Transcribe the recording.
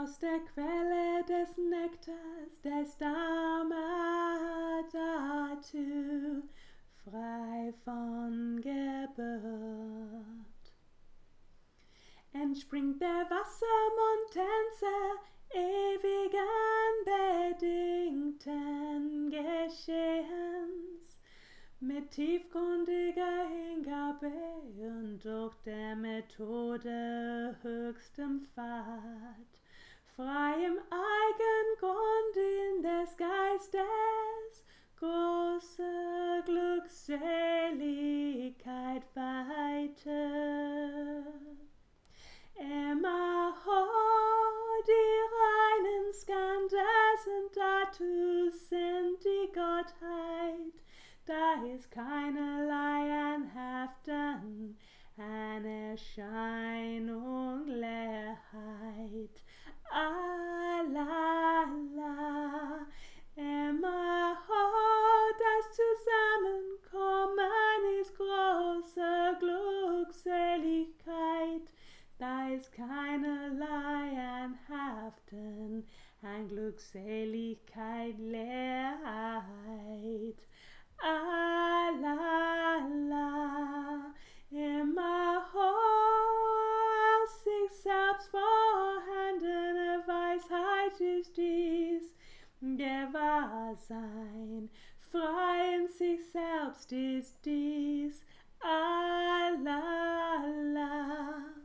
aus der Quelle des Nektars, des Dharma Dhatu, frei von Geburt. Entspringt der Wassermontänzer ewigen bedingten Geschehens, mit tiefgründiger Hingabe und durch der Methode höchstem Pfad, freiem Eigengrund in des Geistes große Glückseligkeit weite. Immerho die reinen Skandhas und Dhatus sind die Gottheit, da ist keinerlei Anhaften an Erscheinung, Leerheit. Allah, Allah, immerho das Zusammenkommen ist große Glückseligkeit, da ist keinerlei Anhaften an Glückseligkeit, Leerheit. Allah, Allah, immerho aus sich selbst vorhandene Weisheit ist dies, Gewahrsein, frei in sich selbst ist dies, Allah, Allah.